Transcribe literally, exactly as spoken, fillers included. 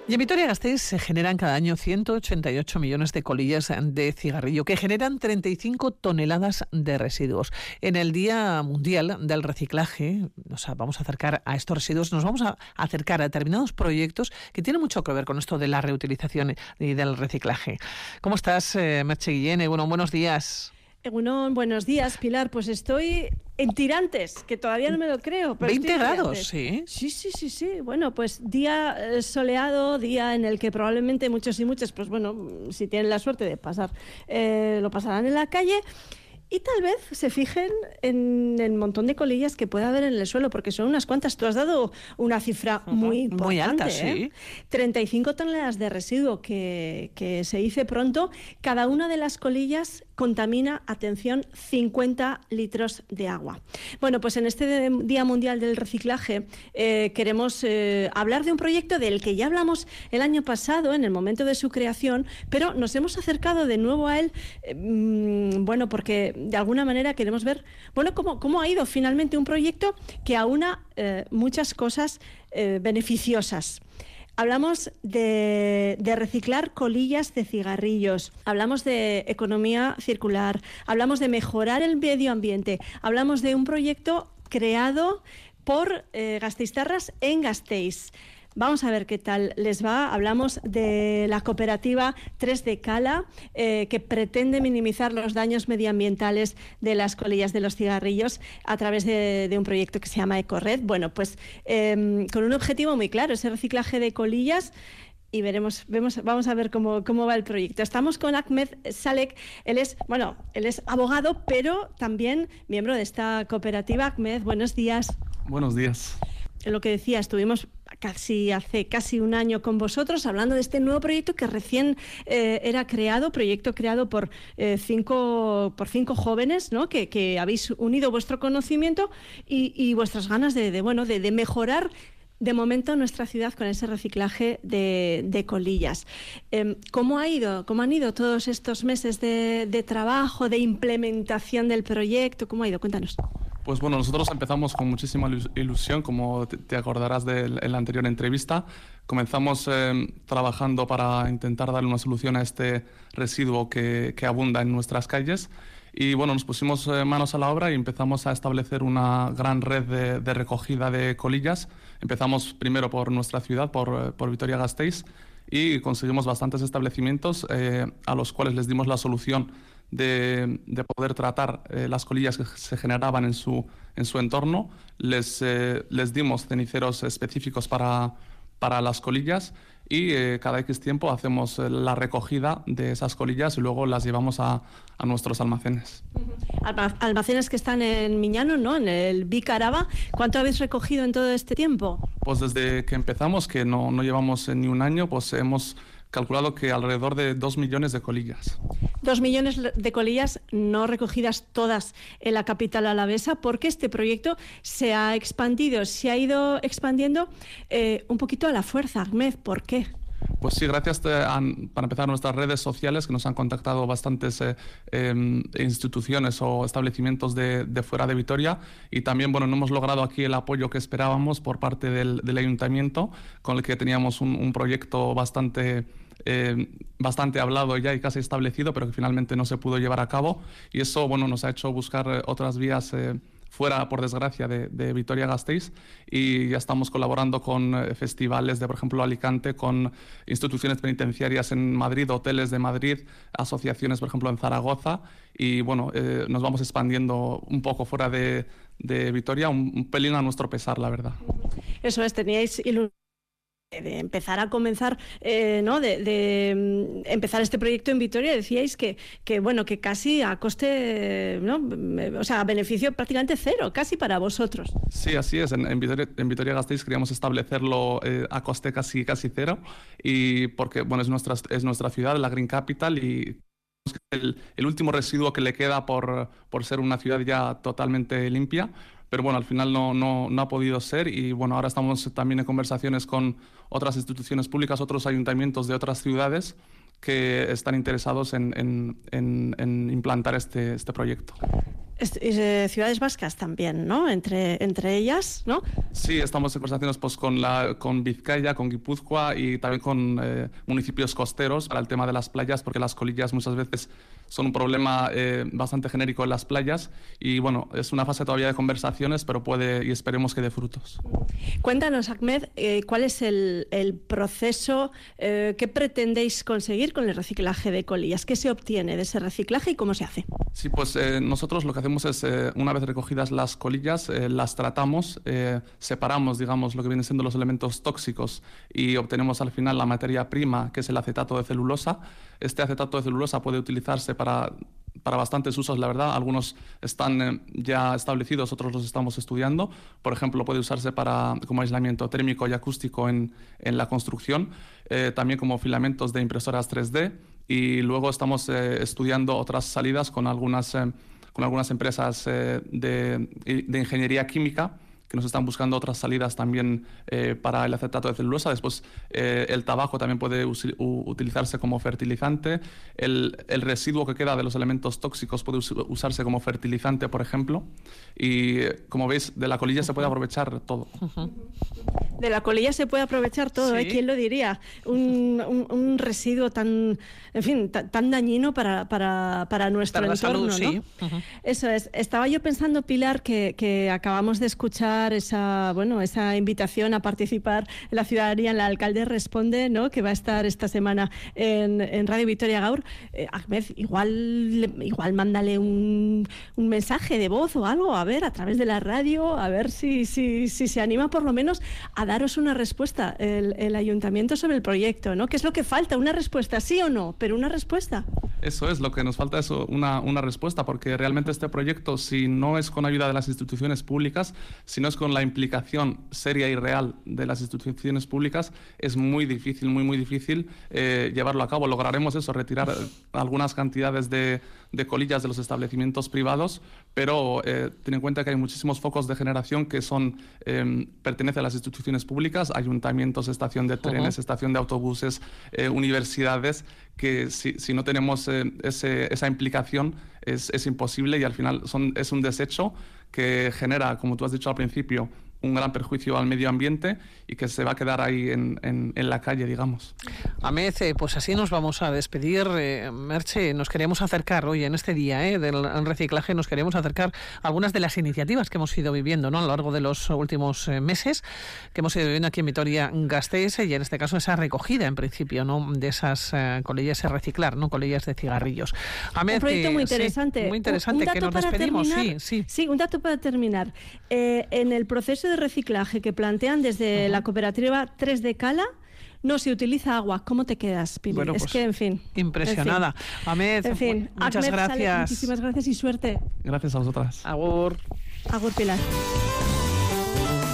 Y en Vitoria-Gasteiz se generan cada año ciento ochenta y ocho millones de colillas de cigarrillo, que generan treinta y cinco toneladas de residuos. En el Día Mundial del Reciclaje, nos vamos a acercar a estos residuos, nos vamos a acercar a determinados proyectos que tienen mucho que ver con esto de la reutilización y del reciclaje. ¿Cómo estás, eh, Merche Guillén? Bueno, buenos días. Egunon, buenos días, Pilar. Pues estoy en tirantes, que todavía no me lo creo. Pero veinte grados, sí. Sí, sí, sí, sí. Bueno, pues día eh, soleado, día en el que probablemente muchos y muchas, pues bueno, si tienen la suerte de pasar, eh, lo pasarán en la calle. Y tal vez se fijen en el montón de colillas que puede haber en el suelo, porque son unas cuantas. Tú has dado una cifra muy importante. Muy alta, ¿eh? sí. treinta y cinco toneladas de residuo que, que se dice pronto. Cada una de las colillas contamina, atención, cincuenta litros de agua. Bueno, pues en este Día Mundial del Reciclaje eh, queremos eh, hablar de un proyecto del que ya hablamos el año pasado, en el momento de su creación, pero nos hemos acercado de nuevo a él, eh, bueno, porque de alguna manera queremos ver, bueno, cómo, cómo ha ido finalmente un proyecto que aúna eh, muchas cosas eh, beneficiosas. Hablamos de, de reciclar colillas de cigarrillos, hablamos de economía circular, hablamos de mejorar el medio ambiente, hablamos de un proyecto creado por eh, gasteiztarras en Gasteiz. Vamos a ver qué tal les va. Hablamos de la cooperativa tres de Cala, eh, que pretende minimizar los daños medioambientales de las colillas de los cigarrillos a través de, de un proyecto que se llama EcoRed. Bueno, pues eh, con un objetivo muy claro, ese reciclaje de colillas. Y veremos, vemos, vamos a ver cómo, cómo va el proyecto. Estamos con Ahmed Salek. Él es, bueno, él es abogado, pero también miembro de esta cooperativa. Ahmed, buenos días. Buenos días. Lo que decía, estuvimos casi hace casi un año con vosotros hablando de este nuevo proyecto que recién eh, era creado, proyecto creado por eh, cinco por cinco jóvenes, ¿no? que, que habéis unido vuestro conocimiento y, y vuestras ganas de, de bueno de, de mejorar de momento nuestra ciudad con ese reciclaje de, de colillas. Eh, ¿Cómo ha ido? ¿Cómo han ido todos estos meses de, de trabajo, de implementación del proyecto? ¿Cómo ha ido? Cuéntanos. Pues bueno, nosotros empezamos con muchísima ilusión, como te acordarás de la anterior entrevista. Comenzamos eh, trabajando para intentar darle una solución a este residuo que, que abunda en nuestras calles. Y bueno, nos pusimos eh, manos a la obra y empezamos a establecer una gran red de, de recogida de colillas. Empezamos primero por nuestra ciudad, por, por Vitoria-Gasteiz, y conseguimos bastantes establecimientos eh, a los cuales les dimos la solución De, de poder tratar eh, las colillas que se generaban en su, en su entorno. Les, eh, les dimos ceniceros específicos para, para las colillas y eh, cada X tiempo hacemos la recogida de esas colillas y luego las llevamos a, a nuestros almacenes. Almacenes que están en Miñano, ¿no? En el Vic Araba. ¿Cuánto habéis recogido en todo este tiempo? Pues desde que empezamos, que no, no llevamos ni un año, pues hemos calculado que alrededor de dos millones de colillas. Dos millones de colillas no recogidas todas en la capital alavesa, porque este proyecto se ha expandido, se ha ido expandiendo eh, un poquito a la fuerza. Ahmed, ¿por qué? Pues sí, gracias a, para empezar, a nuestras redes sociales, que nos han contactado bastantes eh, eh, instituciones o establecimientos de, de fuera de Vitoria, y también, bueno, no hemos logrado aquí el apoyo que esperábamos por parte del, del ayuntamiento, con el que teníamos un, un proyecto bastante Eh, bastante hablado ya y casi establecido, pero que finalmente no se pudo llevar a cabo, y eso, bueno, nos ha hecho buscar eh, otras vías eh, fuera, por desgracia, de, de Vitoria-Gasteiz, y ya estamos colaborando con eh, festivales de, por ejemplo, Alicante, con instituciones penitenciarias en Madrid, hoteles de Madrid, asociaciones, por ejemplo, en Zaragoza, y bueno, eh, nos vamos expandiendo un poco fuera de, de Vitoria, un, un pelín a nuestro pesar, la verdad. Eso es, teníais ilusión de empezar a comenzar, eh, ¿no? De, de empezar este proyecto en Vitoria. Decíais que, que bueno, que casi a coste, ¿no? O sea, a beneficio prácticamente cero, casi para vosotros. Sí, así es. En, en Vitoria, en Vitoria-Gasteiz queríamos establecerlo eh, a coste casi, casi cero, y porque, bueno, es nuestra, es nuestra ciudad, la Green Capital, y el, el último residuo que le queda por, por ser una ciudad ya totalmente limpia. Pero bueno, al final no, no, no ha podido ser, y bueno, ahora estamos también en conversaciones con otras instituciones públicas, otros ayuntamientos de otras ciudades que están interesados en, en, en, en implantar este, este proyecto. eh, ciudades vascas también, ¿no? Entre, entre ellas, ¿no? Sí, estamos en conversaciones pues, con, la, con Vizcaya, con Guipúzcoa y también con eh, municipios costeros para el tema de las playas, porque las colillas muchas veces son un problema eh, bastante genérico en las playas y bueno, es una fase todavía de conversaciones, pero puede y esperemos que dé frutos. Cuéntanos, Ahmed, eh, ¿cuál es el, el proceso eh, que pretendéis conseguir con el reciclaje de colillas? ¿Qué se obtiene de ese reciclaje y cómo se hace? Sí, pues eh, nosotros lo que hacemos es, eh, una vez recogidas las colillas, eh, las tratamos, eh, separamos, digamos, lo que vienen siendo los elementos tóxicos y obtenemos al final la materia prima, que es el acetato de celulosa. Este acetato de celulosa puede utilizarse para, para bastantes usos, la verdad. Algunos están eh, ya establecidos, otros los estamos estudiando. Por ejemplo, puede usarse para, como aislamiento térmico y acústico en, en la construcción, eh, también como filamentos de impresoras tres D. Y luego estamos eh, estudiando otras salidas con algunas, eh, con algunas empresas eh, de, de ingeniería química que nos están buscando otras salidas también eh, para el acetato de celulosa. Después, eh, el tabaco también puede usi- u- utilizarse como fertilizante. El, el residuo que queda de los elementos tóxicos puede us- usarse como fertilizante, por ejemplo. Y, eh, como veis, de la colilla uh-huh. se puede aprovechar todo. Uh-huh. De la colilla se puede aprovechar todo, ¿Sí? ¿eh? ¿Quién lo diría? Un, un, un residuo tan, en fin, t- tan dañino para, para, para nuestro para entorno, la salud, ¿no? Sí. Uh-huh. Eso es. Estaba yo pensando, Pilar, que, que acabamos de escuchar esa, bueno, esa invitación a participar en la ciudadanía en La Alcalde Responde, ¿no? Que va a estar esta semana en, en Radio Vitoria Gaur. Eh, Ahmed, igual, igual mándale un, un mensaje de voz o algo, a ver, a través de la radio, a ver si, si, si se anima por lo menos a daros una respuesta el, el ayuntamiento sobre el proyecto, ¿no? ¿Qué es lo que falta? ¿Una respuesta, sí o no? Pero una respuesta. Eso es, lo que nos falta es una, una respuesta, porque realmente este proyecto, si no es con ayuda de las instituciones públicas, si no es con la implicación seria y real de las instituciones públicas, es muy difícil, muy, muy difícil eh, llevarlo a cabo. Lograremos eso, retirar algunas cantidades de, de colillas de los establecimientos privados, pero eh, ten en cuenta que hay muchísimos focos de generación que son eh, pertenecen a las instituciones públicas, ayuntamientos, estación de trenes, uh-huh. estación de autobuses, eh, universidades, que si, si no tenemos eh, ese, esa implicación es, es imposible y al final son, es un desecho que genera, como tú has dicho al principio, un gran perjuicio al medio ambiente y que se va a quedar ahí en, en, en la calle, digamos. Ahmed, eh, pues así nos vamos a despedir. Eh, Merche, nos queremos acercar hoy en este día eh, del reciclaje, nos queremos acercar a algunas de las iniciativas que hemos ido viviendo, ¿no? A lo largo de los últimos eh, meses, que hemos ido viviendo aquí en Vitoria-Gasteiz, y en este caso esa recogida, en principio, ¿no? De esas eh, colillas a reciclar, ¿no? Colillas de cigarrillos. Ahmed, un proyecto que, muy interesante. Sí, muy interesante, un, un que nos despedimos. Terminar, sí, sí. sí, un dato para terminar. Eh, en el proceso de reciclaje que plantean desde uh-huh. la cooperativa tres de Cala, no se utiliza agua. ¿Cómo te quedas, Pili? Bueno, es pues, que, en fin. Impresionada. En fin. Ahmed, en fin. muchas Ahmed gracias. Saleh, muchísimas gracias y suerte. Gracias a vosotras. Agur. Agur, Pilar.